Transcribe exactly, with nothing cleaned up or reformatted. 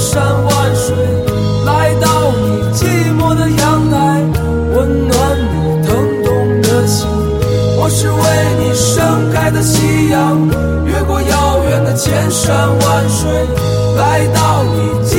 山万水，来到你寂寞的阳台，温暖你疼痛的心。我是为你盛开的夕阳，越过遥远的千山万水，来到你